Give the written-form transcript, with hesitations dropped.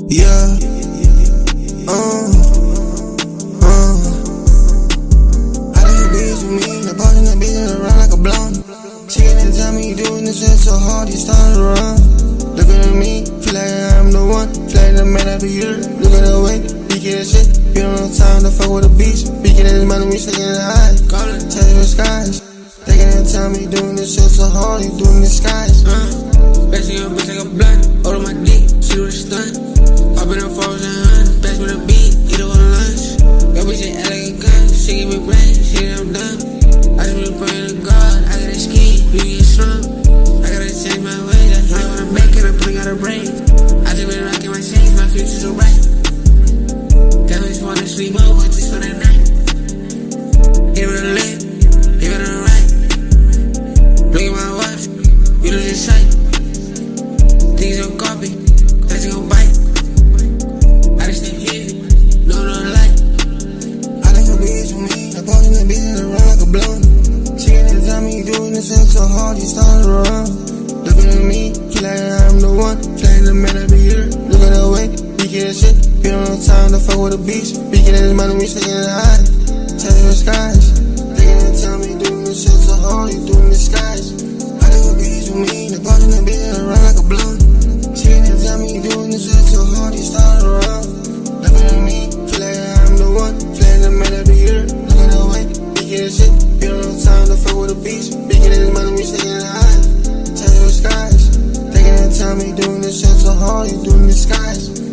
Yeah. I done bitch with me, the boss in that bitch around like a blonde. She can't tell me you doing this shit so hard, you started to run. Looking at me, feel like I'm the one. Feel like the man of the year. Looking away, beaking that shit. You don't have time to fuck with a beach. Beaking at his money, we sticking in the eyes. Tell you the skies. They can't tell me doing this shit so hard, you doing the skies. Basically your bitch like a blunt. Hold on my dick, she do the stunt. Up in the forest and hunt. Back with a beat, eat it with lunch. Your bitch ain't like a gun. She give me brain, she think I'm dumb. I just been praying to God. I got a scheme, you get slumped. I gotta change my ways. I feel like when I'm back and I'm putting out a brain. I just been rocking my chains, my future's so bright. Got me just wanna sleep over just for the night. Hit it with a left, hit it with a right. Look at my watch, you lose your sight. Things don't copy, that's gon' bite. I just stay here, no light. I think a bitch with me, the boss in that bitch around like a blonde. She can't tell me you doing this shit so hard, you started to run. Looking at me, feel like I'm the one. Feel like the man of the year. Looking away, beaking that shit. You don't have time to fuck with a beach. Beaking at his money, we sticking in the eyes. Tell you the skies. They can't tell me doing this shit so hard, you doing the skies. I think a bitch with me, the boss in that bitch around like a blonde. She can't tell me you doing this shit so hard, you started to run. Looking at me, feel like I'm the one. Feel like the man of the year. Looking away, beaking that shit. You don't have time to fuck with a beach. Beaking at his money, we sticking in the eyes. Tell you the skies. They can't tell me doing this shit so hard, you doing the skies.